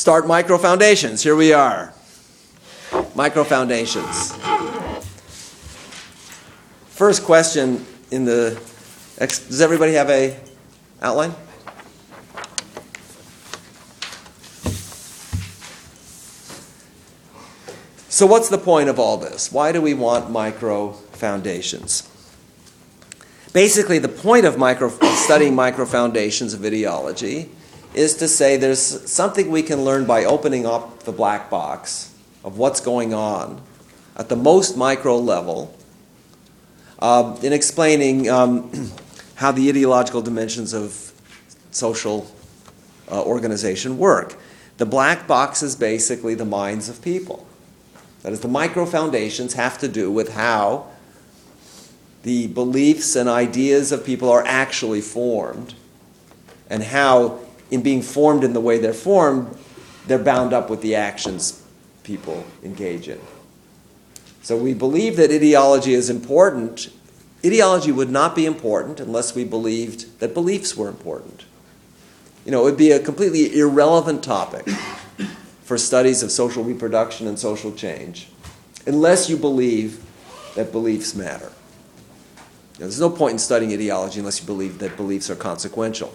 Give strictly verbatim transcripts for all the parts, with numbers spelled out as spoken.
start micro foundations. Here we are. Micro foundations. First question in the, does everybody have a outline? So what's the point of all this? Why do we want micro foundations? Basically, the point of micro, studying micro foundations of ideology is to say there's something we can learn by opening up the black box of what's going on at the most micro level uh, in explaining um, how the ideological dimensions of social uh, organization work. The black box is basically the minds of people. That is, the micro foundations have to do with how the beliefs and ideas of people are actually formed, and how, in being formed in the way they're formed, they're bound up with the actions people engage in. So we believe that ideology is important. Ideology would not be important unless we believed that beliefs were important. You know, it would be a completely irrelevant topic for studies of social reproduction and social change unless you believe that beliefs matter. Now, there's no point in studying ideology unless you believe that beliefs are consequential.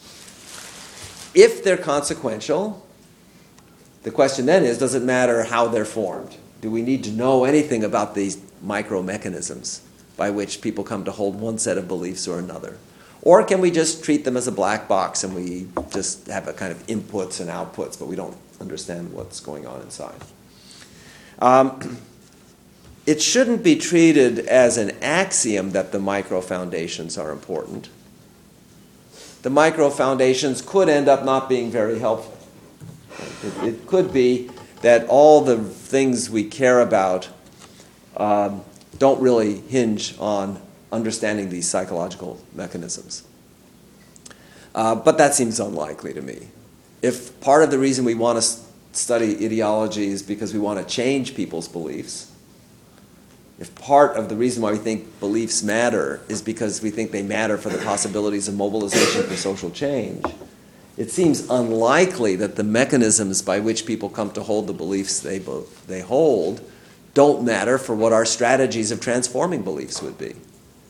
If they're consequential, the question then is, does it matter how they're formed? Do we need to know anything about these micro mechanisms by which people come to hold one set of beliefs or another? Or can we just treat them as a black box and we just have a kind of inputs and outputs, but we don't understand what's going on inside? Um, it shouldn't be treated as an axiom that the micro foundations are important. The micro foundations could end up not being very helpful. It, it could be that all the things we care about um, don't really hinge on understanding these psychological mechanisms. Uh, but that seems unlikely to me. If part of the reason we want to study ideology is because we want to change people's beliefs, if part of the reason why we think beliefs matter is because we think they matter for the possibilities of mobilization for social change, it seems unlikely that the mechanisms by which people come to hold the beliefs they, they hold don't matter for what our strategies of transforming beliefs would be.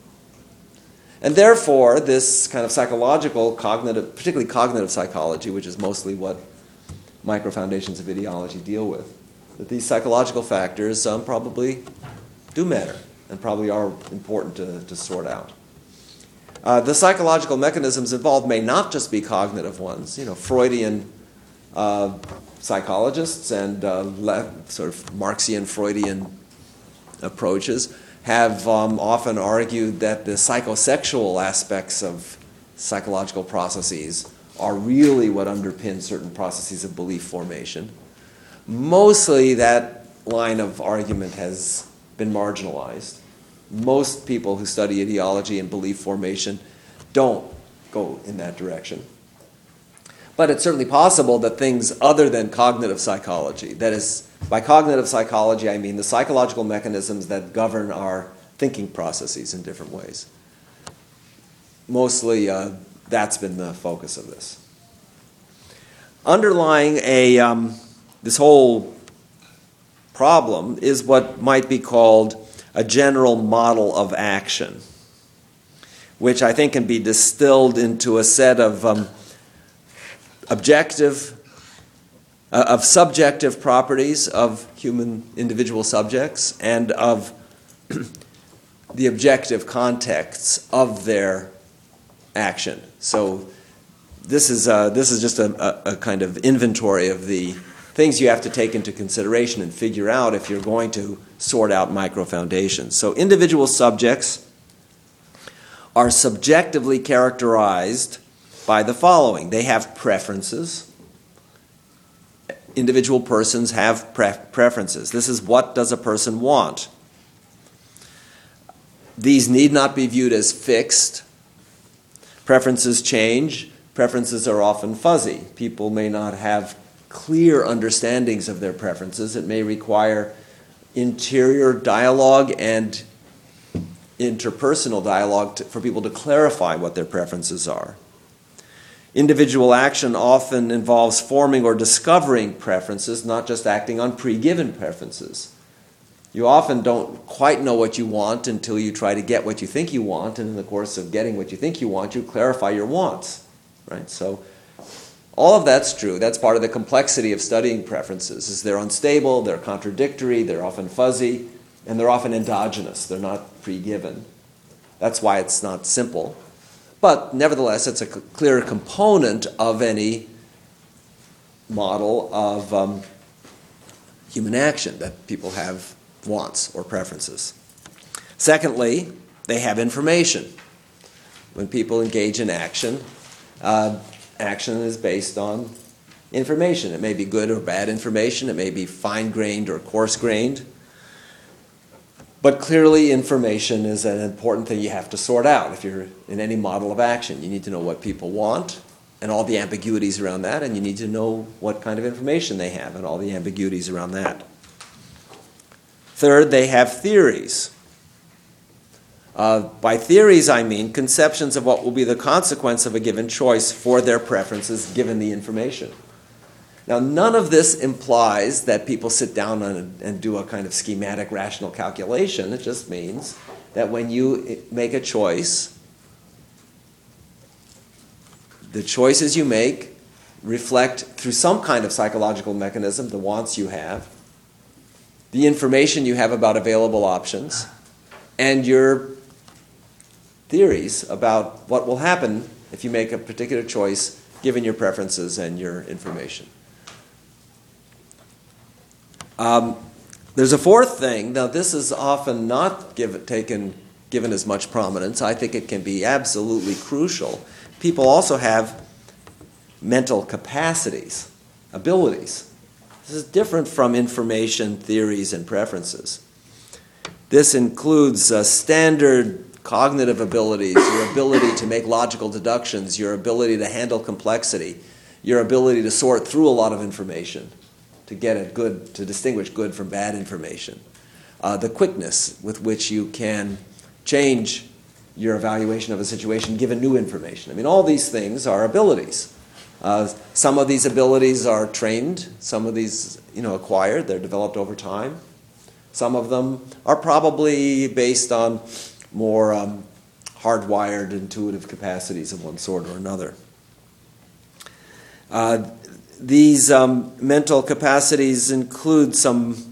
And therefore, this kind of psychological, cognitive, particularly cognitive psychology, which is mostly what micro foundations of ideology deal with, that these psychological factors um, probably do matter and probably are important to, to sort out. Uh, the psychological mechanisms involved may not just be cognitive ones. You know, Freudian uh, psychologists and uh, le- sort of Marxian Freudian approaches have um, often argued that the psychosexual aspects of psychological processes are really what underpin certain processes of belief formation. Mostly that line of argument has been marginalized. Most people who study ideology and belief formation don't go in that direction. But it's certainly possible that things other than cognitive psychology, that is, by cognitive psychology I mean the psychological mechanisms that govern our thinking processes in different ways. Mostly uh, that's been the focus of this. Underlying a um, this whole problem is what might be called a general model of action, which I think can be distilled into a set of um, objective, uh, of subjective properties of human individual subjects and of the objective contexts of their action. So this is uh, this is just a, a, a kind of inventory of the things you have to take into consideration and figure out if you're going to sort out micro foundations. So individual subjects are subjectively characterized by the following. They have preferences. Individual persons have pre- preferences. This is what does a person want. These need not be viewed as fixed. Preferences change. Preferences are often fuzzy. People may not have clear understandings of their preferences. It may require interior dialogue and interpersonal dialogue to, for people to clarify what their preferences are. Individual action often involves forming or discovering preferences, not just acting on pre-given preferences. You often don't quite know what you want until you try to get what you think you want, and in the course of getting what you think you want, you clarify your wants, right? So all of that's true. That's part of the complexity of studying preferences, is they're unstable, they're contradictory, they're often fuzzy, and they're often endogenous. They're not pre-given. That's why it's not simple. But nevertheless, it's a clear component of any model of um, human action, that people have wants or preferences. Secondly, they have information. When people engage in action, uh, action is based on information. It may be good or bad information. It may be fine-grained or coarse-grained. But clearly, information is an important thing you have to sort out if you're in any model of action. You need to know what people want and all the ambiguities around that, and you need to know what kind of information they have and all the ambiguities around that. Third, they have theories. Uh, by theories, I mean conceptions of what will be the consequence of a given choice for their preferences given the information. Now, none of this implies that people sit down and, and do a kind of schematic rational calculation. It just means that when you make a choice, the choices you make reflect through some kind of psychological mechanism the wants you have, the information you have about available options, and your theories about what will happen if you make a particular choice given your preferences and your information. Um, there's a fourth thing. Now, this is often not give, taken, given as much prominence. I think it can be absolutely crucial. People also have mental capacities, abilities. This is different from information, theories, and preferences. This includes uh, standard cognitive abilities, your ability to make logical deductions, your ability to handle complexity, your ability to sort through a lot of information, to get at good, to distinguish good from bad information. Uh, the quickness with which you can change your evaluation of a situation given new information. I mean, all these things are abilities. Uh, some of these abilities are trained, some of these, you know, acquired, they're developed over time. Some of them are probably based on more um, hardwired intuitive capacities of one sort or another. Uh, These um, mental capacities include some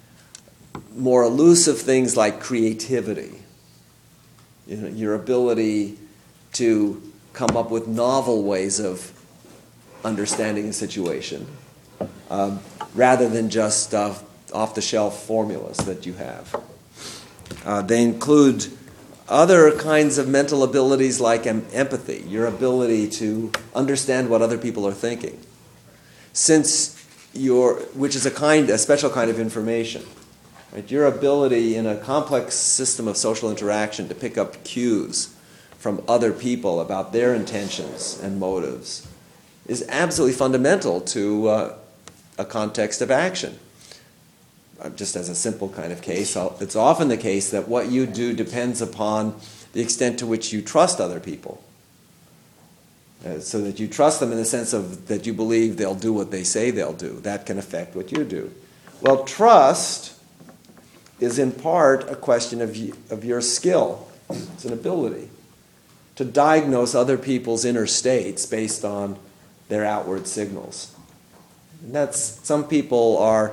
more elusive things like creativity, you know, your ability to come up with novel ways of understanding a situation, um, rather than just uh, off-the-shelf formulas that you have. Uh, they include other kinds of mental abilities like em- empathy, your ability to understand what other people are thinking. Since your, which is a kind, a special kind of information, right? Your ability in a complex system of social interaction to pick up cues from other people about their intentions and motives is absolutely fundamental to uh, a context of action. Uh, just as a simple kind of case, it's often the case that what you do depends upon the extent to which you trust other people. Uh, so that you trust them in the sense of that you believe they'll do what they say they'll do. That can affect what you do. Well, trust is in part a question of, y- of your skill. It's an ability to diagnose other people's inner states based on their outward signals. And that's, some people are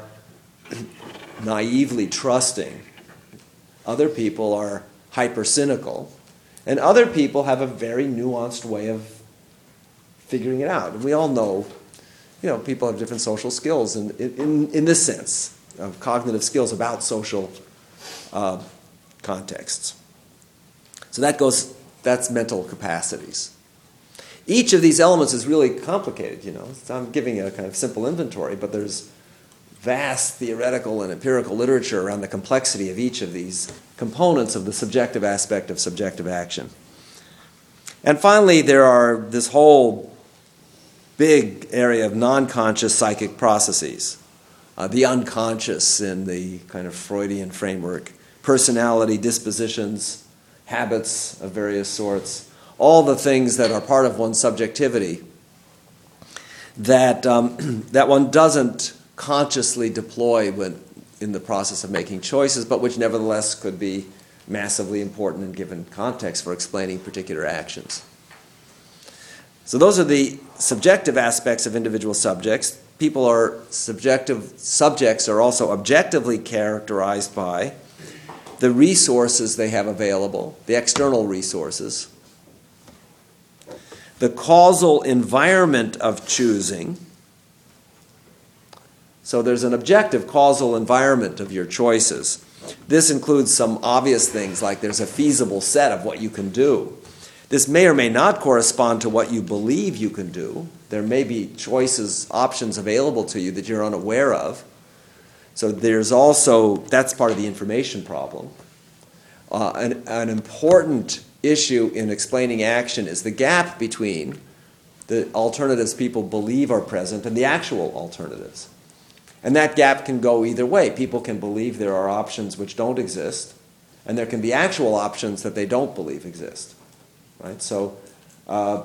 naively trusting. Other people are hyper-cynical. And other people have a very nuanced way of figuring it out. And we all know, you know, people have different social skills in, in, in this sense, of cognitive skills about social uh, contexts. So that goes, that's mental capacities. Each of these elements is really complicated, you know. I'm giving a kind of simple inventory, but there's vast theoretical and empirical literature around the complexity of each of these components of the subjective aspect of subjective action. And finally, there are this whole big area of non-conscious psychic processes. Uh, the unconscious in the kind of Freudian framework, personality, dispositions, habits of various sorts. all the things that are part of one's subjectivity that, um, that one doesn't consciously deploy when in the process of making choices, but which nevertheless could be massively important in given context for explaining particular actions. So those are the subjective aspects of individual subjects. People are subjective, subjects are also objectively characterized by the resources they have available, the external resources, the causal environment of choosing. So there's an objective causal environment of your choices. This includes some obvious things like there's a feasible set of what you can do. This may or may not correspond to what you believe you can do. There may be choices, options available to you that you're unaware of. So there's also, that's part of the information problem. Uh, an, an important issue in explaining action is the gap between the alternatives people believe are present and the actual alternatives. And that gap can go either way. People can believe there are options which don't exist, and there can be actual options that they don't believe exist. Right? So uh,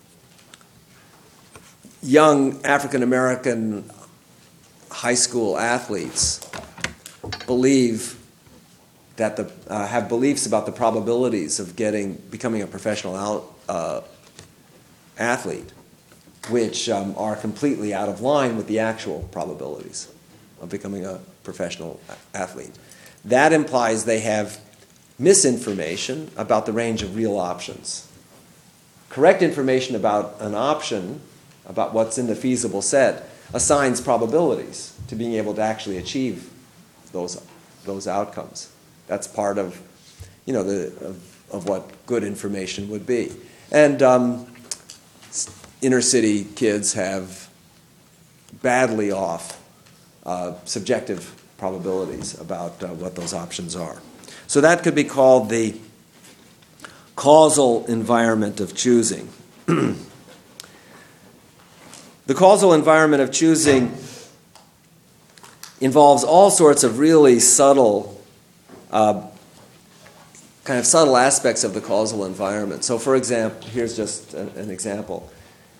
young African American high school athletes believe that the uh, have beliefs about the probabilities of getting becoming a professional out, uh, athlete, which um, are completely out of line with the actual probabilities of becoming a professional athlete. That implies they have misinformation about the range of real options. Correct information about an option, about what's in the feasible set, assigns probabilities to being able to actually achieve those, those outcomes. That's part of, you know, the, of, of what good information would be. And um, inner city kids have badly off uh, subjective probabilities about uh, what those options are. So that could be called the causal environment of choosing. The causal environment of choosing involves all sorts of really subtle, uh, kind of subtle aspects of the causal environment. So for example, here's just an, an example.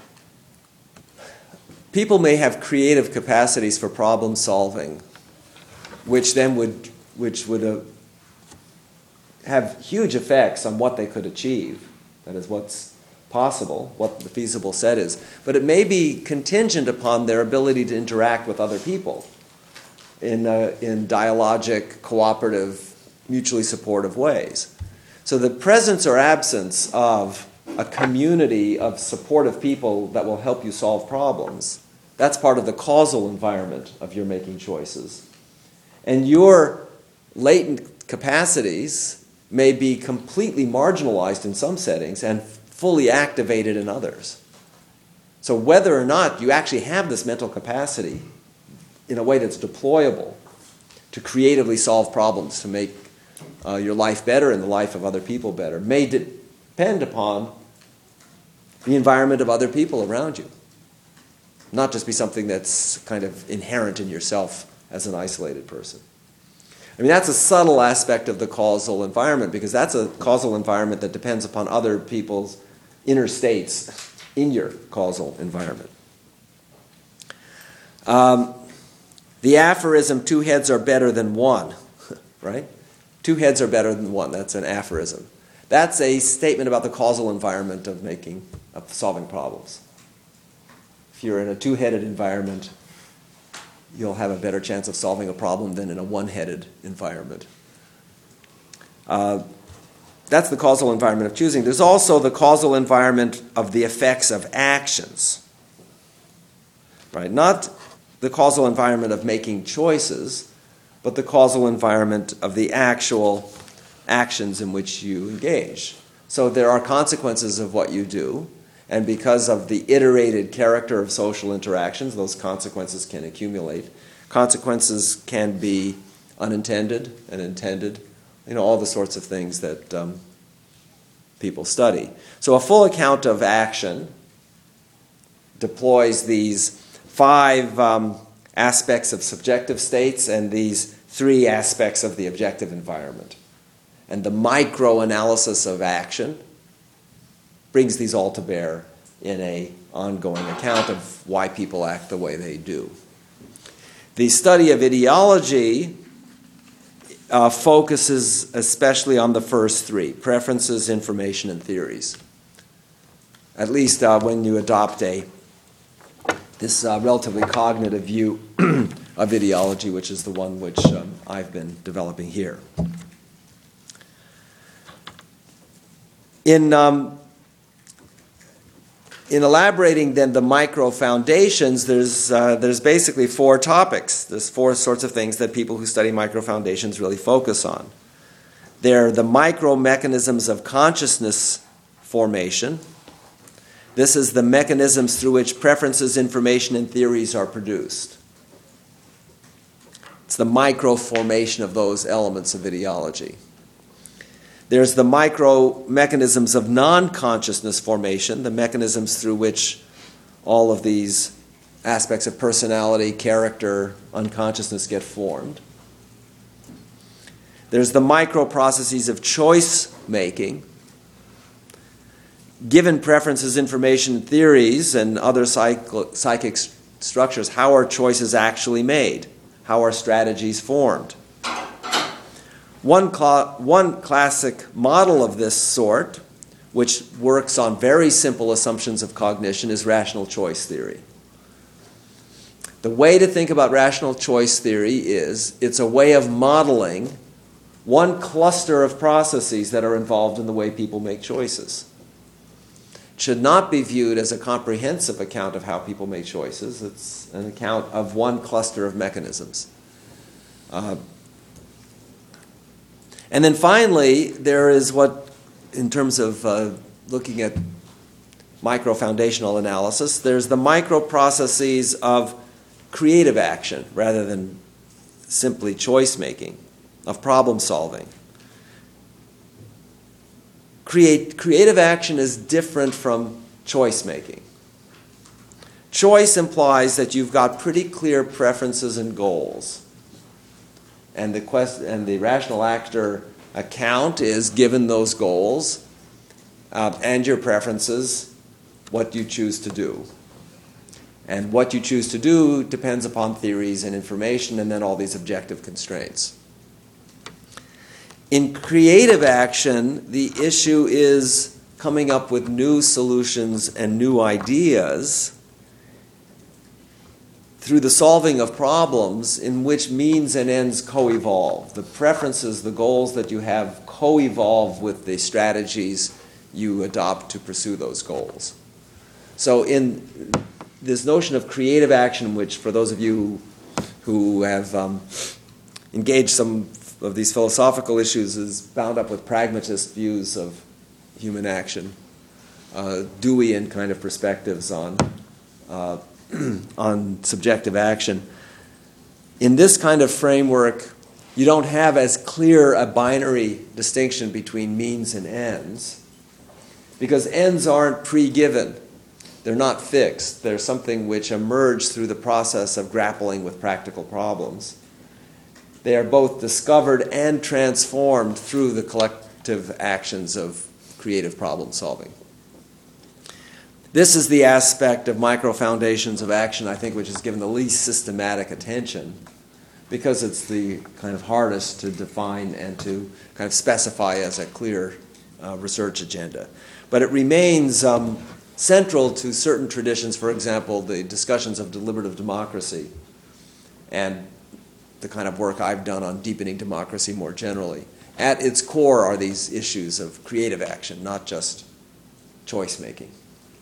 People may have creative capacities for problem solving, which then would, which would uh, have huge effects on what they could achieve. That is, what's possible, what the feasible set is. But it may be contingent upon their ability to interact with other people in, uh, in dialogic, cooperative, mutually supportive ways. So the presence or absence of a community of supportive people that will help you solve problems, that's part of the causal environment of your making choices. And your latent capacities may be completely marginalized in some settings and fully activated in others. So whether or not you actually have this mental capacity in a way that's deployable to creatively solve problems, to make uh, your life better and the life of other people better, may depend upon the environment of other people around you. Not just be something that's kind of inherent in yourself as an isolated person. I mean, that's a subtle aspect of the causal environment, because that's a causal environment that depends upon other people's inner states in your causal environment. Um, the aphorism, two heads are better than one, right? Two heads are better than one. That's an aphorism. That's a statement about the causal environment of making, of solving problems. If you're in a two-headed environment, you'll have a better chance of solving a problem than in a one-headed environment. Uh, that's the causal environment of choosing. There's also the causal environment of the effects of actions. Right? Not the causal environment of making choices, but the causal environment of the actual actions in which you engage. So there are consequences of what you do, and because of the iterated character of social interactions, those consequences can accumulate. Consequences can be unintended and intended, you know, all the sorts of things that um, people study. So a full account of action deploys these five um, aspects of subjective states and these three aspects of the objective environment. And the micro-analysis of action brings these all to bear in an ongoing account of why people act the way they do. The study of ideology uh, focuses especially on the first three: preferences, information, and theories. At least uh, when you adopt a this uh, relatively cognitive view of ideology, which is the one which um, I've been developing here. In, um, in elaborating then the micro foundations, there's, uh, there's basically four topics. There's four sorts of things that people who study micro foundations really focus on. They're the micro mechanisms of consciousness formation. This is the mechanisms through which preferences, information, and theories are produced. It's the micro formation of those elements of ideology. There's the micro mechanisms of non-consciousness formation, the mechanisms through which all of these aspects of personality, character, unconsciousness get formed. There's the micro processes of choice making. Given preferences, information, theories, and other psych- psychic st- structures, how are choices actually made? How are strategies formed? One, cl- one classic model of this sort, which works on very simple assumptions of cognition, is rational choice theory. The way to think about rational choice theory is it's a way of modeling one cluster of processes that are involved in the way people make choices. Should not be viewed as a comprehensive account of how people make choices. It's an account of one cluster of mechanisms. Uh, and then finally, there is what, in terms of uh, looking at micro-foundational analysis, there's the micro-processes of creative action rather than simply choice-making, of problem-solving. Create, creative action is different from choice-making. Choice implies that you've got pretty clear preferences and goals. And the, quest, and the rational actor account is, given those goals uh, and your preferences, what you choose to do. And what you choose to do depends upon theories and information and then all these objective constraints. In creative action, the issue is coming up with new solutions and new ideas through the solving of problems in which means and ends co-evolve. The preferences, the goals that you have co-evolve with the strategies you adopt to pursue those goals. So in this notion of creative action, which for those of you who have um, engaged some of these philosophical issues, is bound up with pragmatist views of human action, uh, Deweyan kind of perspectives on uh, on subjective action. In this kind of framework, you don't have as clear a binary distinction between means and ends, because ends aren't pre-given. They're not fixed. They're something which emerge through the process of grappling with practical problems. They are both discovered and transformed through the collective actions of creative problem solving. This is the aspect of micro-foundations of action, I think, which is given the least systematic attention, because it's the kind of hardest to define and to kind of specify as a clear uh, research agenda. But it remains um, central to certain traditions, for example, the discussions of deliberative democracy and the kind of work I've done on deepening democracy more generally. At its core are these issues of creative action, not just choice making.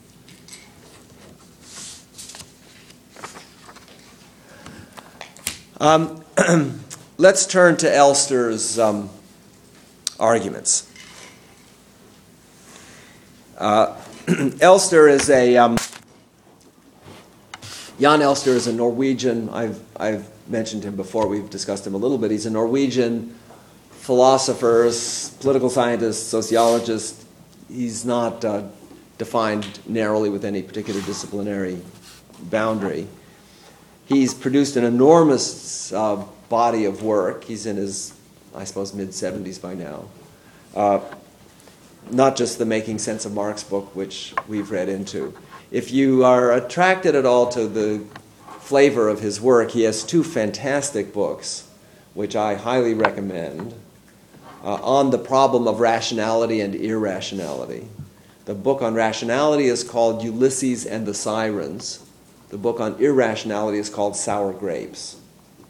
Um, let's turn to Elster's um, arguments. Uh, Elster is a um, Jan Elster is a Norwegian. I've I've mentioned him before. We've discussed him a little bit. He's a Norwegian philosopher, political scientist, sociologist. He's not uh, defined narrowly with any particular disciplinary boundary. He's produced an enormous uh, body of work. He's in his, I suppose, mid-seventies by now. Uh, not just the Making Sense of Marx book, which we've read into. If you are attracted at all to the flavor of his work, he has two fantastic books, which I highly recommend, uh, on the problem of rationality and irrationality. The book on rationality is called Ulysses and the Sirens. The book on irrationality is called Sour Grapes.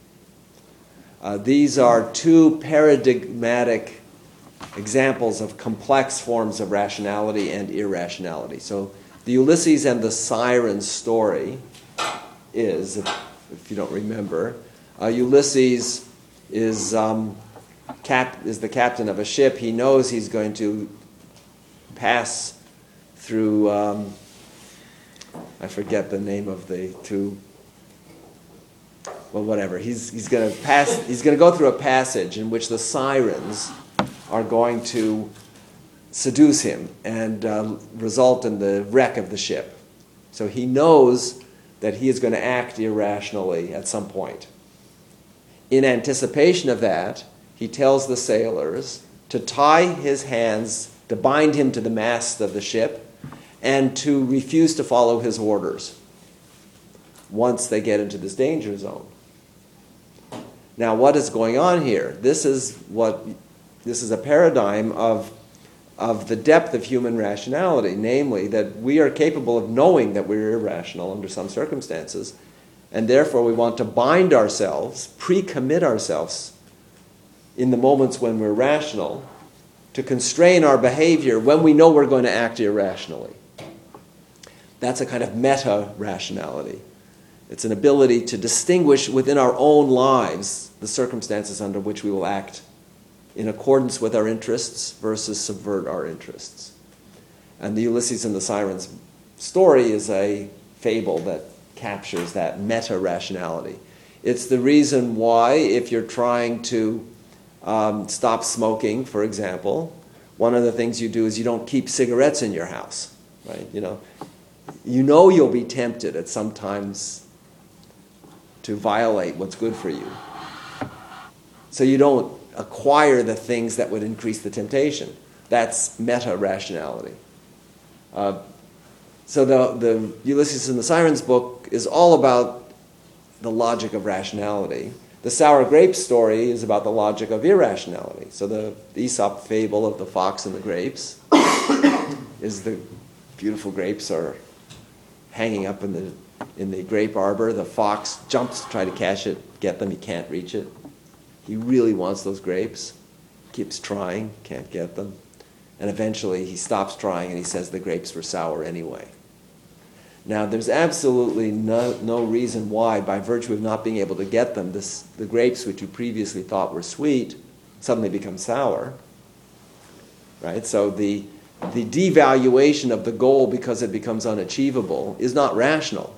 Uh, these are two paradigmatic examples of complex forms of rationality and irrationality. So the Ulysses and the Sirens story is, if, if you don't remember, uh, Ulysses is, um, cap- is the captain of a ship. He knows he's going to pass through, um, I forget the name of the two, well, whatever. He's, he's going to pass. He's going to go through a passage in which the sirens are going to seduce him and uh, result in the wreck of the ship. So he knows that he is going to act irrationally at some point. In anticipation of that, he tells the sailors to tie his hands, to bind him to the mast of the ship, and to refuse to follow his orders once they get into this danger zone. Now, what is going on here? This is what this is a paradigm of of the depth of human rationality, namely that we are capable of knowing that we're irrational under some circumstances, and therefore we want to bind ourselves, pre-commit ourselves in the moments when we're rational, to constrain our behavior when we know we're going to act irrationally. That's a kind of meta-rationality. It's an ability to distinguish within our own lives the circumstances under which we will act in accordance with our interests versus subvert our interests. And the Ulysses and the Sirens story is a fable that captures that meta-rationality. It's the reason why, if you're trying to um, stop smoking, for example, one of the things you do is you don't keep cigarettes in your house, right? You know, you know you'll be tempted at some times to violate what's good for you. So you don't acquire the things that would increase the temptation. That's meta-rationality. Uh, so the, the Ulysses and the Sirens book is all about the logic of rationality. The Sour Grapes story is about the logic of irrationality. So the, the Aesop fable of the fox and the grapes is the beautiful grapes are hanging up in the in the grape arbor. The fox jumps to try to catch it, get them, he can't reach it. He really wants those grapes, keeps trying, can't get them. And eventually he stops trying and he says the grapes were sour anyway. Now there's absolutely no, no reason why, by virtue of not being able to get them, this, the grapes which you previously thought were sweet suddenly become sour. Right? So the, the devaluation of the goal because it becomes unachievable is not rational.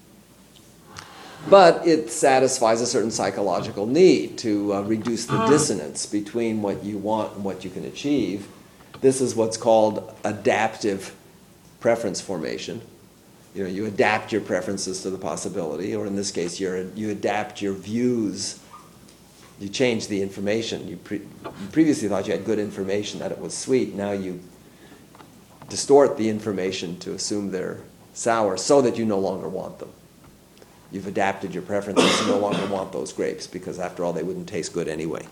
But it satisfies a certain psychological need to uh, reduce the dissonance between what you want and what you can achieve. This is what's called adaptive preference formation. You know, you adapt your preferences to the possibility, or in this case, you're, you adapt your views. You change the information. You, pre- you previously thought you had good information, that it was sweet. Now you distort the information to assume they're sour so that you no longer want them. You've adapted your preferences. You no longer want those grapes because, after all, they wouldn't taste good anyway.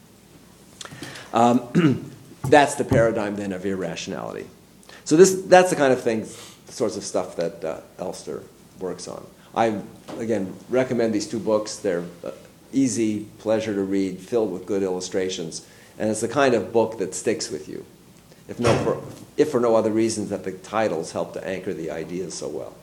Um, that's the paradigm, then, of irrationality. So this that's the kind of things, the sorts of stuff that uh, Elster works on. I, again, recommend these two books. They're uh, easy, pleasure to read, filled with good illustrations, and it's the kind of book that sticks with you, if, no for, if for no other reasons that the titles help to anchor the ideas so well.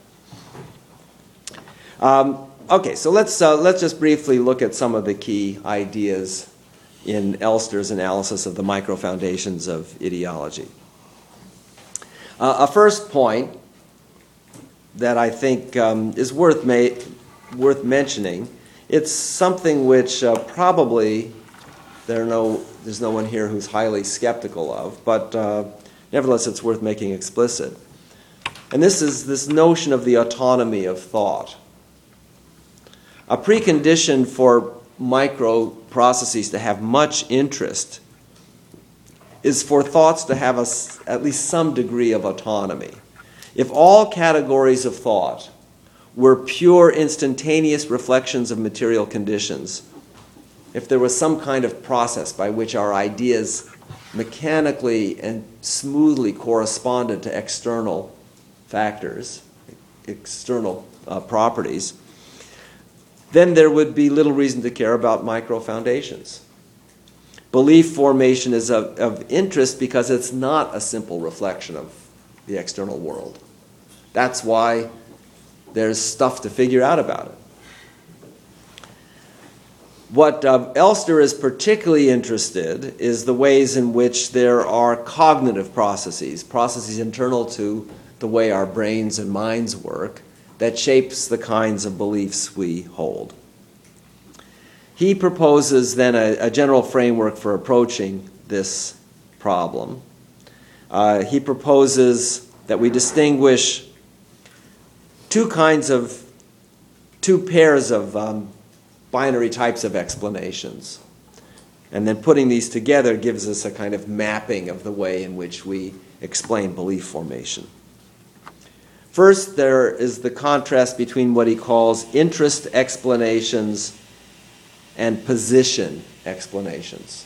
Um, okay, so let's uh, let's just briefly look at some of the key ideas in Elster's analysis of the micro-foundations of ideology. Uh, a first point that I think um, is worth ma- worth mentioning, it's something which uh, probably there are no there's no one here who's highly skeptical of, but uh, nevertheless it's worth making explicit. And this is this notion of the autonomy of thought. A precondition for microprocesses to have much interest is for thoughts to have a, at least some degree of autonomy. If all categories of thought were pure instantaneous reflections of material conditions, if there was some kind of process by which our ideas mechanically and smoothly corresponded to external factors, external uh, properties, then there would be little reason to care about micro foundations. Belief formation is of, of interest because it's not a simple reflection of the external world. That's why there's stuff to figure out about it. What uh, Elster is particularly interested is the ways in which there are cognitive processes, processes internal to the way our brains and minds work, that shapes the kinds of beliefs we hold. He proposes then a, a general framework for approaching this problem. Uh, he proposes that we distinguish two kinds of, two pairs of um, binary types of explanations. And then putting these together gives us a kind of mapping of the way in which we explain belief formation. First, there is the contrast between what he calls interest explanations and position explanations.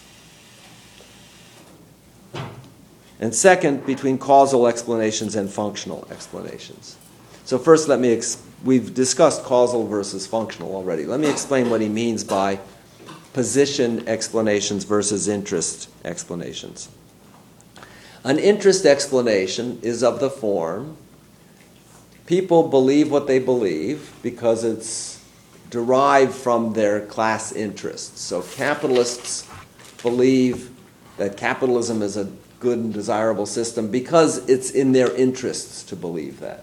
And second, between causal explanations and functional explanations. So first, let me, ex- we've discussed causal versus functional already. Let me explain what he means by position explanations versus interest explanations. An interest explanation is of the form, people believe what they believe because it's derived from their class interests. So capitalists believe that capitalism is a good and desirable system because it's in their interests to believe that.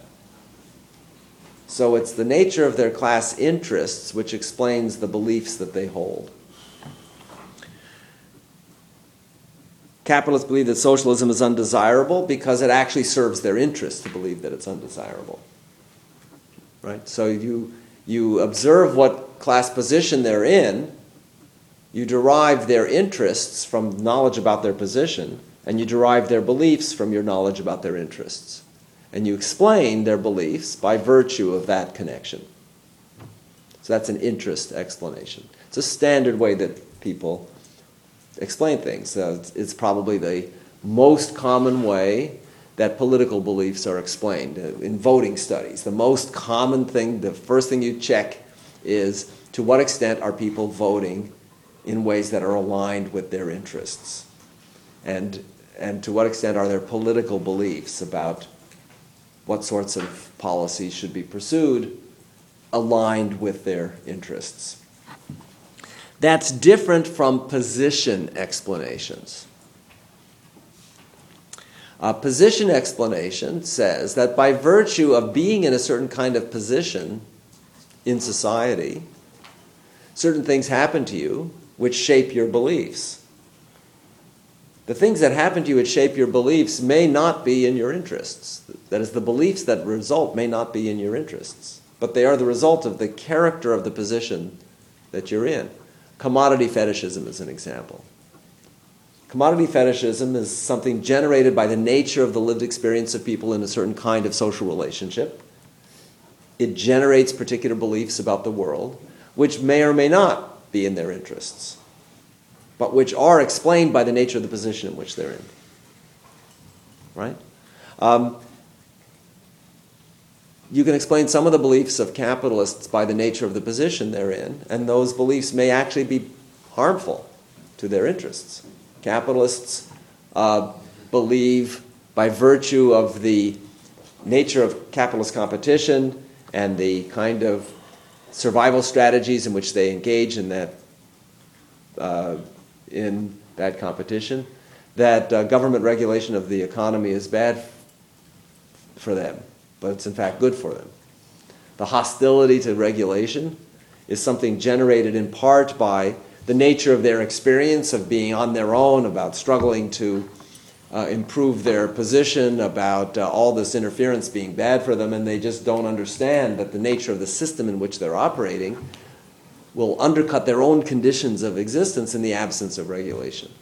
So it's the nature of their class interests which explains the beliefs that they hold. Capitalists believe that socialism is undesirable because it actually serves their interests to believe that it's undesirable. Right? So you, you observe what class position they're in, you derive their interests from knowledge about their position, and you derive their beliefs from your knowledge about their interests. And you explain their beliefs by virtue of that connection. So that's an interest explanation. It's a standard way that people explain things. Uh, it's, it's probably the most common way that political beliefs are explained. Uh, in voting studies, the most common thing, the first thing you check is to what extent are people voting in ways that are aligned with their interests? And, and to what extent are their political beliefs about what sorts of policies should be pursued aligned with their interests? That's different from position explanations. A position explanation says that by virtue of being in a certain kind of position in society, certain things happen to you which shape your beliefs. The things that happen to you which shape your beliefs may not be in your interests. That is, the beliefs that result may not be in your interests, but they are the result of the character of the position that you're in. Commodity fetishism is an example. Commodity fetishism is something generated by the nature of the lived experience of people in a certain kind of social relationship. It generates particular beliefs about the world, which may or may not be in their interests, but which are explained by the nature of the position in which they're in. Right? Um, you can explain some of the beliefs of capitalists by the nature of the position they're in, and those beliefs may actually be harmful to their interests. Capitalists uh, believe, by virtue of the nature of capitalist competition and the kind of survival strategies in which they engage in that uh, in that competition, that uh, government regulation of the economy is bad for them, but it's in fact good for them. The hostility to regulation is something generated in part by the nature of their experience of being on their own, about struggling to uh, improve their position, about uh, all this interference being bad for them, and they just don't understand that the nature of the system in which they're operating will undercut their own conditions of existence in the absence of regulation.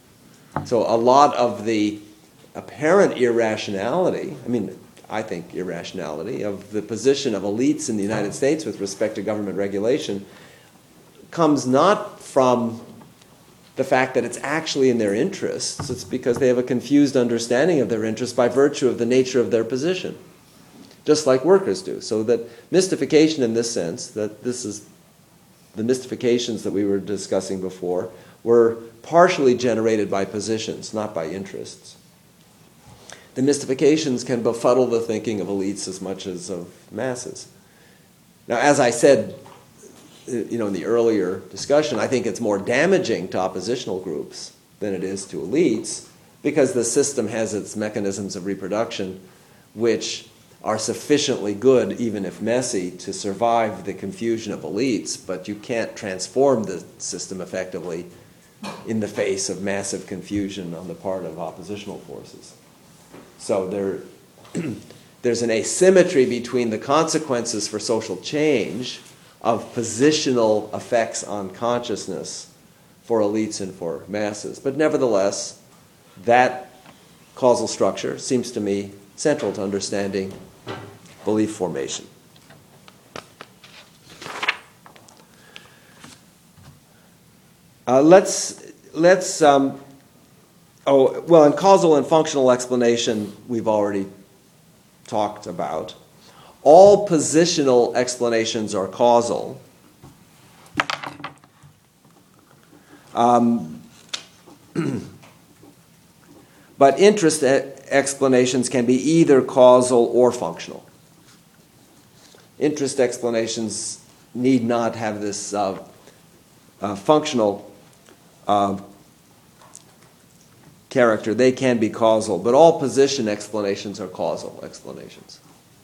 So a lot of the apparent irrationality, I mean, I think irrationality, of the position of elites in the United States with respect to government regulation comes not from the fact that it's actually in their interests. It's because they have a confused understanding of their interests by virtue of the nature of their position, just like workers do. So that mystification in this sense, that this is the mystifications that we were discussing before, were partially generated by positions, not by interests. The mystifications can befuddle the thinking of elites as much as of masses. Now, as I said, you know, in the earlier discussion, I think it's more damaging to oppositional groups than it is to elites, because the system has its mechanisms of reproduction which are sufficiently good, even if messy, to survive the confusion of elites, but you can't transform the system effectively in the face of massive confusion on the part of oppositional forces. So there, there's an asymmetry between the consequences for social change of positional effects on consciousness for elites and for masses. But nevertheless, that causal structure seems to me central to understanding belief formation. Uh, let's, let's um, oh, well, in causal and functional explanation, we've already talked about. All positional explanations are causal. Um, but interest explanations can be either causal or functional. Interest explanations need not have this uh, uh, functional uh, character. They can be causal, but all position explanations are causal explanations.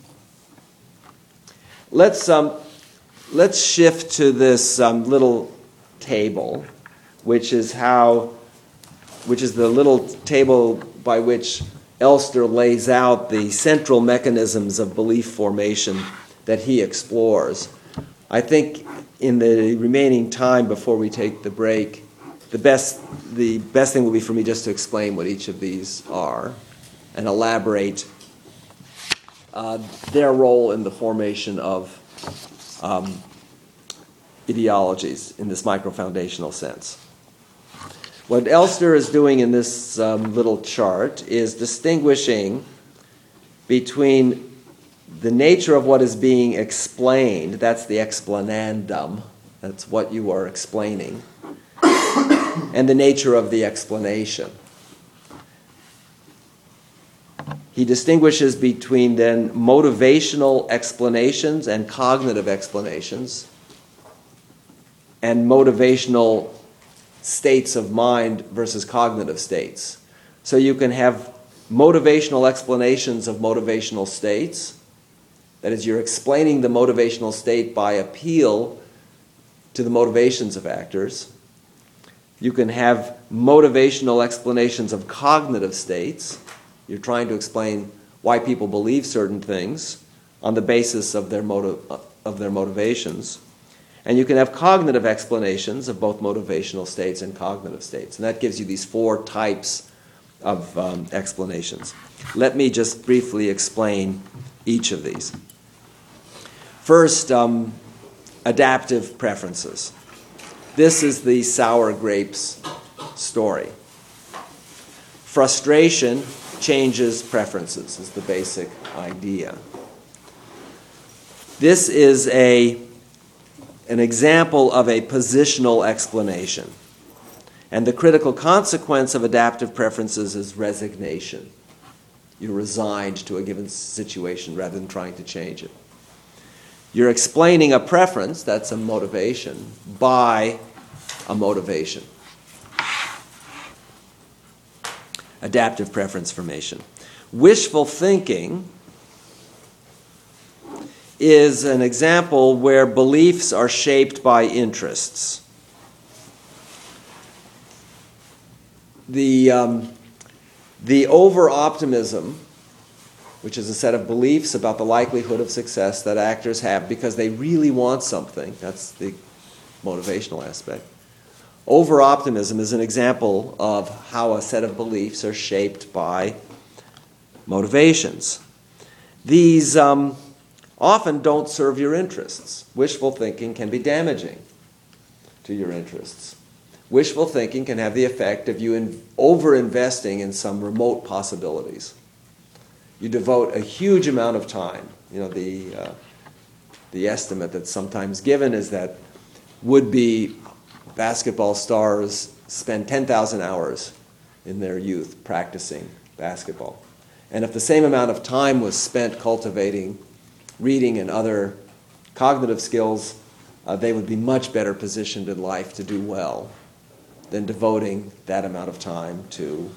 Let's, um, let's shift to this um, little table, which is how, which is the little table by which Elster lays out the central mechanisms of belief formation that he explores. I think in the remaining time before we take the break, the best, the best thing will be for me just to explain what each of these are and elaborate Uh, their role in the formation of um, ideologies in this micro-foundational sense. What Elster is doing in this um, little chart is distinguishing between the nature of what is being explained, that's the explanandum, that's what you are explaining, and the nature of the explanation. He distinguishes between then motivational explanations and cognitive explanations, and motivational states of mind versus cognitive states. So you can have motivational explanations of motivational states. That is, you're explaining the motivational state by appeal to the motivations of actors. You can have motivational explanations of cognitive states. You're trying to explain why people believe certain things on the basis of their motive, of their motivations. And you can have cognitive explanations of both motivational states and cognitive states. And that gives you these four types of um, explanations. Let me just briefly explain each of these. First, um, adaptive preferences. This is the sour grapes story. Frustration changes preferences is the basic idea. This is a, an example of a positional explanation. And the critical consequence of adaptive preferences is resignation. You're resigned to a given situation rather than trying to change it. You're explaining a preference, that's a motivation, by a motivation. Adaptive preference formation. Wishful thinking is an example where beliefs are shaped by interests. The, um, the over-optimism, which is a set of beliefs about the likelihood of success that actors have because they really want something, that's the motivational aspect, Over-optimism is an example of how a set of beliefs are shaped by motivations. These um, often don't serve your interests. Wishful thinking can be damaging to your interests. Wishful thinking can have the effect of you in over-investing in some remote possibilities. You devote a huge amount of time. You know, the, uh, the estimate that's sometimes given is that would-be basketball stars spend ten thousand hours in their youth practicing basketball. And if the same amount of time was spent cultivating reading and other cognitive skills, uh, they would be much better positioned in life to do well than devoting that amount of time to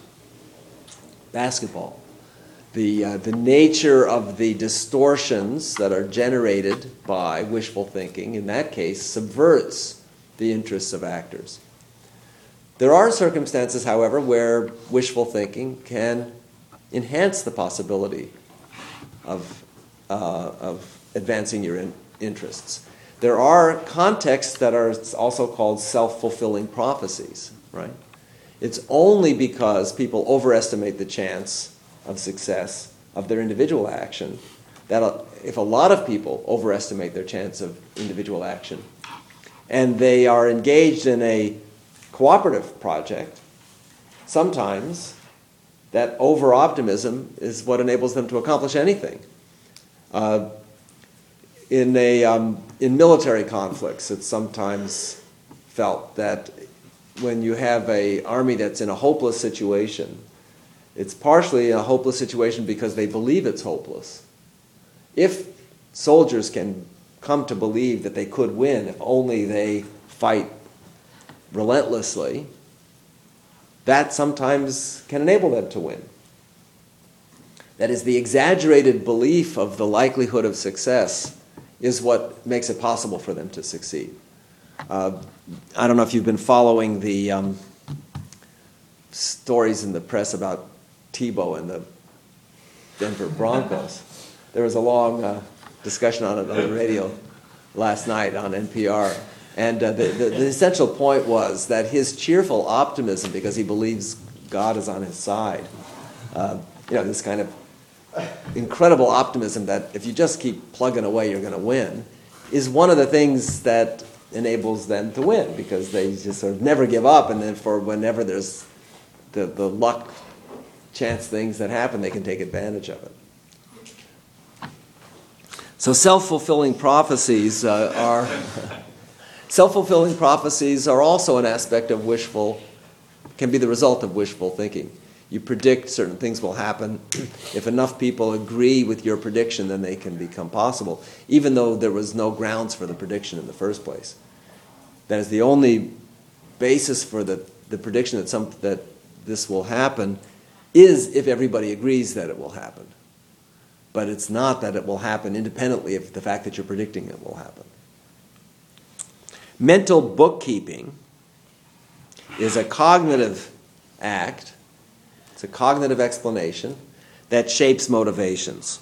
basketball. The, uh, the nature of the distortions that are generated by wishful thinking, in that case, subverts the interests of actors. There are circumstances, however, where wishful thinking can enhance the possibility of, uh, of advancing your in- interests. There are contexts that are also called self-fulfilling prophecies, right? It's only because people overestimate the chance of success of their individual action that if a lot of people overestimate their chance of individual action and they are engaged in a cooperative project, sometimes that over-optimism is what enables them to accomplish anything. Uh, in, a, um, in military conflicts, it's sometimes felt that when you have an army that's in a hopeless situation, it's partially a hopeless situation because they believe it's hopeless. If soldiers can come to believe that they could win if only they fight relentlessly, that sometimes can enable them to win. That is, the exaggerated belief of the likelihood of success is what makes it possible for them to succeed. Uh, I don't know if you've been following the um, stories in the press about Tebow and the Denver Broncos. There was a long uh, discussion on it on the radio last night on N P R. And uh, the, the, the essential point was that his cheerful optimism, because he believes God is on his side, uh, you know, this kind of incredible optimism that if you just keep plugging away, you're going to win, is one of the things that enables them to win, because they just sort of never give up, and then for whenever there's the, the luck, chance things that happen, they can take advantage of it. So self-fulfilling prophecies uh, are... Self-fulfilling prophecies are also an aspect of wishful, can be the result of wishful thinking. You predict certain things will happen. If enough people agree with your prediction, then they can become possible, even though there was no grounds for the prediction in the first place. That is, the only basis for the, the prediction that, some, that this will happen is if everybody agrees that it will happen. But it's not that it will happen independently of the fact that you're predicting it will happen. Mental bookkeeping is a cognitive act, it's a cognitive explanation that shapes motivations.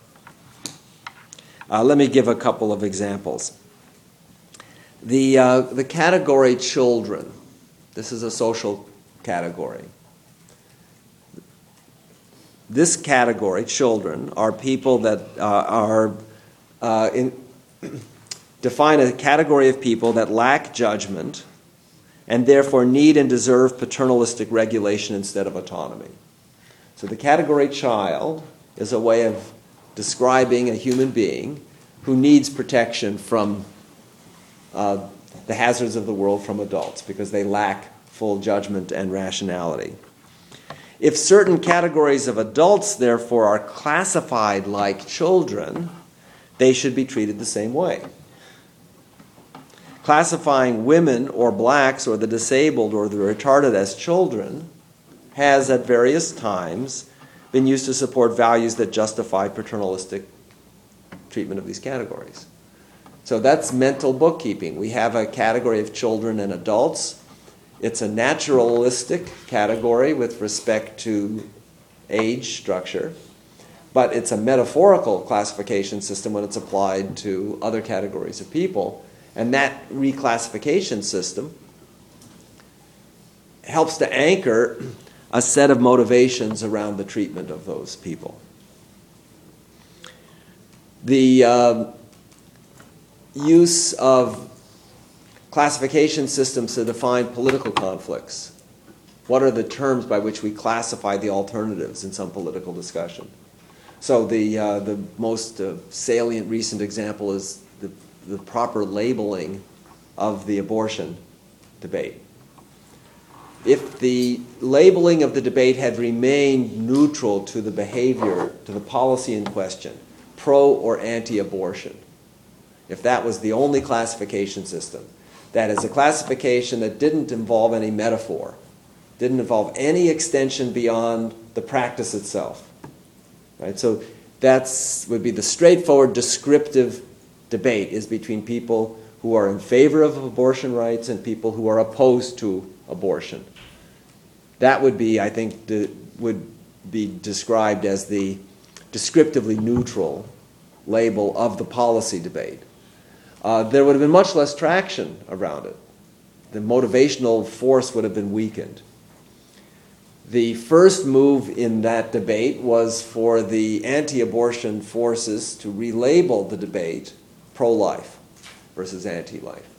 Uh, let me give a couple of examples. The, uh, the category children, this is a social category. This category, children, are people that uh, are uh, in... define a category of people that lack judgment and therefore need and deserve paternalistic regulation instead of autonomy. So the category child is a way of describing a human being who needs protection from uh, the hazards of the world from adults because they lack full judgment and rationality. If certain categories of adults, therefore, are classified like children, they should be treated the same way. Classifying women or blacks or the disabled or the retarded as children has at various times been used to support values that justify paternalistic treatment of these categories. So that's mental bookkeeping. We have a category of children and adults. It's a naturalistic category with respect to age structure, but it's a metaphorical classification system when it's applied to other categories of people. And that reclassification system helps to anchor a set of motivations around the treatment of those people. The uh, use of classification systems to define political conflicts. What are the terms by which we classify the alternatives in some political discussion? So the, uh, the most uh, salient recent example is the, the proper labeling of the abortion debate. If the labeling of the debate had remained neutral to the behavior, to the policy in question, pro or anti-abortion, if that was the only classification system, that is a classification that didn't involve any metaphor, didn't involve any extension beyond the practice itself, right? So that's would be the straightforward descriptive debate is between people who are in favor of abortion rights and people who are opposed to abortion. That would be, I think, the, would be described as the descriptively neutral label of the policy debate. Uh, there would have been much less traction around it. The motivational force would have been weakened. The first move in that debate was for the anti-abortion forces to relabel the debate pro-life versus anti-life.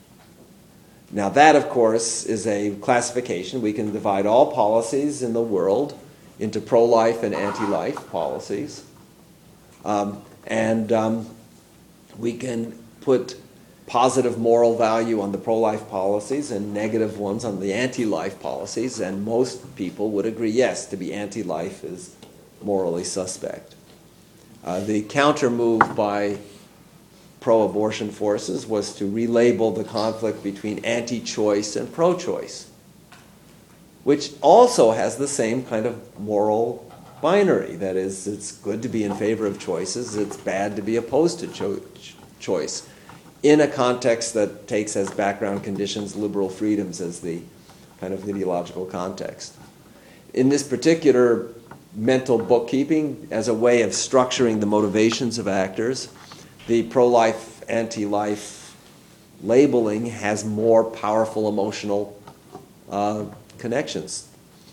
Now that, of course, is a classification. We can divide all policies in the world into pro-life and anti-life policies. Um, and um, we can put positive moral value on the pro-life policies and negative ones on the anti-life policies, and most people would agree, yes, to be anti-life is morally suspect. Uh, the counter move by pro-abortion forces was to relabel the conflict between anti-choice and pro-choice, which also has the same kind of moral binary. That is, it's good to be in favor of choices, it's bad to be opposed to cho- choice, in a context that takes as background conditions liberal freedoms as the kind of ideological context. In this particular mental bookkeeping, as a way of structuring the motivations of actors, the pro-life, anti-life labeling has more powerful emotional uh, connections.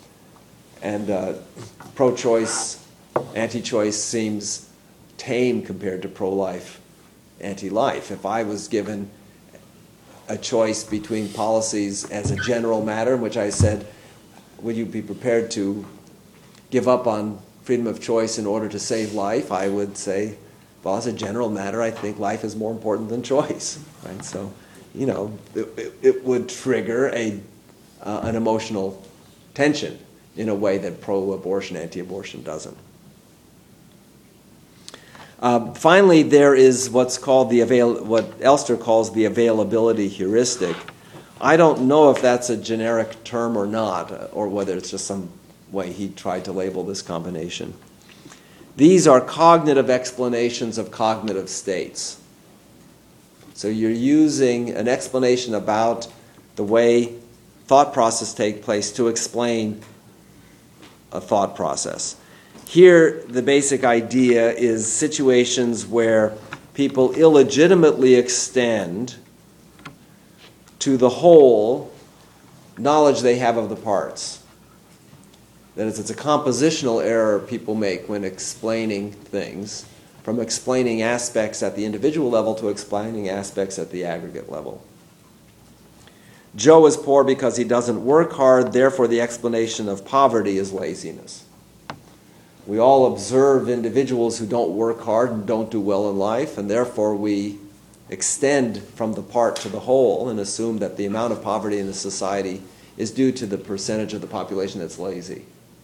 And uh, pro-choice, anti-choice seems tame compared to pro-life, anti-life. If I was given a choice between policies as a general matter, in which I said, would you be prepared to give up on freedom of choice in order to save life, I would say, well, as a general matter, I think life is more important than choice. Right? So, you know, it, it would trigger a uh, an emotional tension in a way that pro-abortion, anti-abortion doesn't. Uh, finally, there is what's called the avail- what Elster calls the availability heuristic. I don't know if that's a generic term or not, or whether it's just some way he tried to label this combination. These are cognitive explanations of cognitive states. So you're using an explanation about the way thought processes take place to explain a thought process. Here, the basic idea is situations where people illegitimately extend to the whole knowledge they have of the parts. That is, it's a compositional error people make when explaining things, from explaining aspects at the individual level to explaining aspects at the aggregate level. Joe is poor because he doesn't work hard, therefore the explanation of poverty is laziness. We all observe individuals who don't work hard and don't do well in life, and therefore we extend from the part to the whole and assume that the amount of poverty in the society is due to the percentage of the population that's lazy.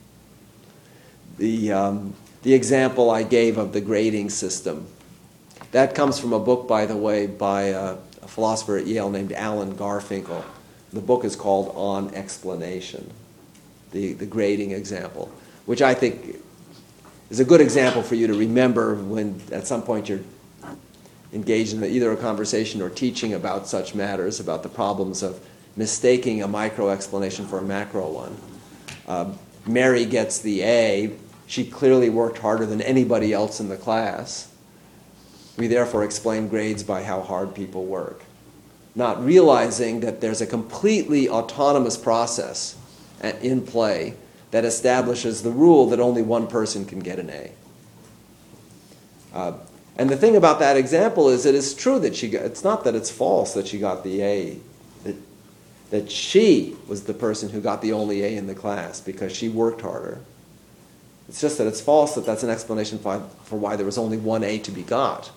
The, um, the example I gave of the grading system, that comes from a book, by the way, by a, a philosopher at Yale named Alan Garfinkel. The book is called On Explanation, the, the grading example, which I think is a good example for you to remember when at some point you're engaged in either a conversation or teaching about such matters, about the problems of mistaking a micro explanation for a macro one. Uh, Mary gets the A. She clearly worked harder than anybody else in the class. We therefore explain grades by how hard people work, not realizing that there's a completely autonomous process in play that establishes the rule that only one person can get an A. Uh, and the thing about that example is it is true that she got, it's not that it's false that she got the A, that, that she was the person who got the only A in the class because she worked harder. It's just that it's false that that's an explanation for, for why there was only one A to be got.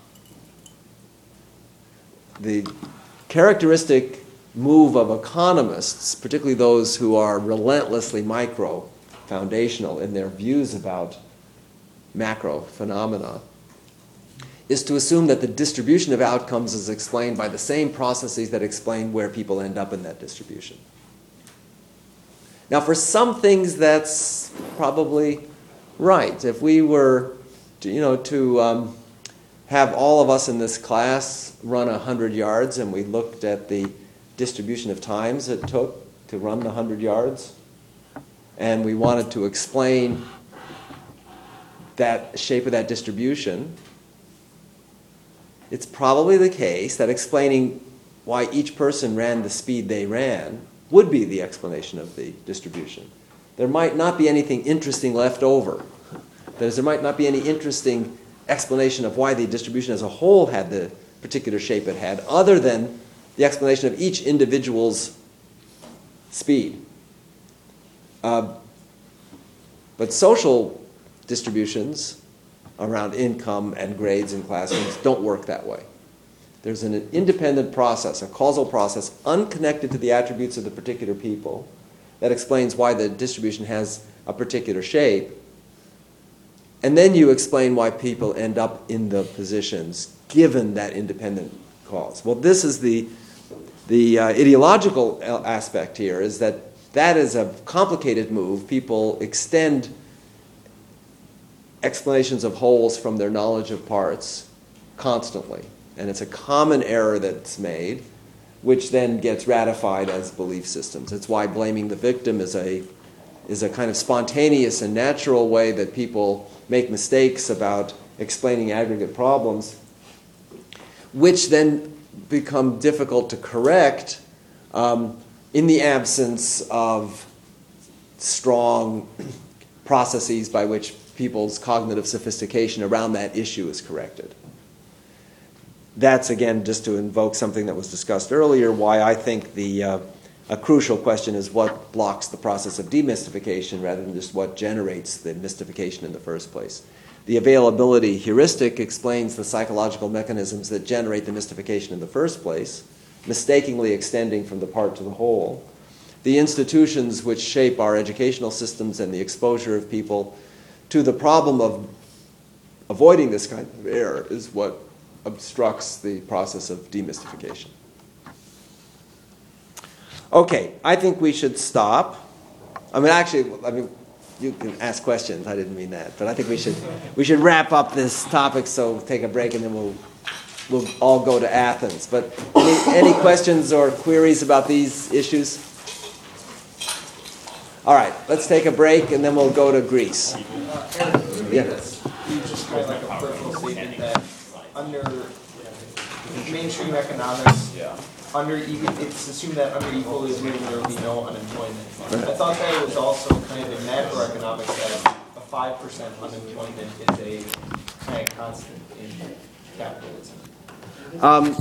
The characteristic move of economists, particularly those who are relentlessly micro, foundational in their views about macro phenomena, is to assume that the distribution of outcomes is explained by the same processes that explain where people end up in that distribution. Now, for some things, that's probably right. If we were, to, you know, to um, have all of us in this class run one hundred yards, and we looked at the distribution of times it took to run the one hundred yards, and we wanted to explain that shape of that distribution, it's probably the case that explaining why each person ran the speed they ran would be the explanation of the distribution. There might not be anything interesting left over. There might not be any interesting explanation of why the distribution as a whole had the particular shape it had, other than the explanation of each individual's speed. Uh, but social distributions around income and grades in classrooms don't work that way. There's an independent process, a causal process, unconnected to the attributes of the particular people, that explains why the distribution has a particular shape. And then you explain why people end up in the positions given that independent cause. Well, this is the, the uh, ideological aspect here, is that that is a complicated move. People extend explanations of wholes from their knowledge of parts constantly. And it's a common error that's made, which then gets ratified as belief systems. It's why blaming the victim is a, is a kind of spontaneous and natural way that people make mistakes about explaining aggregate problems, which then become difficult to correct um, in the absence of strong processes by which people's cognitive sophistication around that issue is corrected. That's, again, just to invoke something that was discussed earlier, why I think the uh, a crucial question is what blocks the process of demystification rather than just what generates the mystification in the first place. The availability heuristic explains the psychological mechanisms that generate the mystification in the first place, mistakenly extending from the part to the whole. The institutions which shape our educational systems and the exposure of people to the problem of avoiding this kind of error is what obstructs the process of demystification. Okay, I think we should stop. I mean, actually, I mean, you can ask questions. I didn't mean that, but I think we should we should wrap up this topic. So take a break, and then we'll we'll all go to Athens. But any, any questions or queries about these issues? All right, let's take a break, and then we'll go to Greece. Uh, yeah. You just kind of like a personal statement that under mainstream economics, yeah. under it's assumed that under equilibrium there will be no unemployment. Right. I thought that it was also kind of in macroeconomics that a five percent unemployment is a kind of constant in capitalism. Um,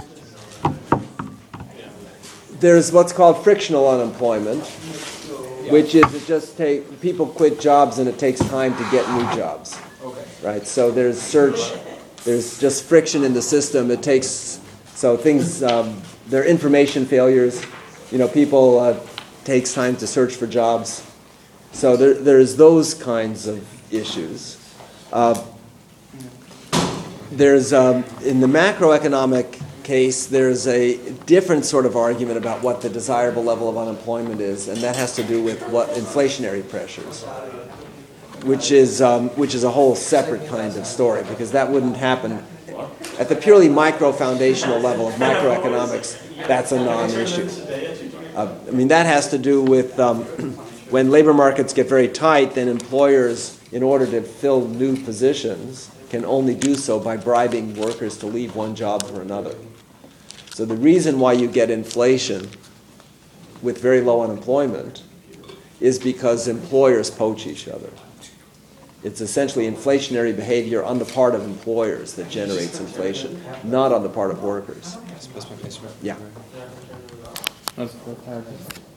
there's what's called frictional unemployment, yeah. which is it just take people quit jobs and it takes time to get new jobs. Okay. Right. So there's search. There's just friction in the system. It takes so things. Um, there are information failures. You know, people uh, takes time to search for jobs. So there, there's those kinds of issues. Uh, there's um, in the macroeconomic case, there's a different sort of argument about what the desirable level of unemployment is, and that has to do with what inflationary pressures, which is um, which is a whole separate kind of story, because that wouldn't happen at the purely micro foundational level of macroeconomics. That's a non-issue. Uh, I mean, that has to do with um, when labor markets get very tight, then employers, in order to fill new positions, can only do so by bribing workers to leave one job for another. So the reason why you get inflation with very low unemployment is because employers poach each other. It's essentially inflationary behavior on the part of employers that generates inflation, not on the part of workers. Yeah. That's, that's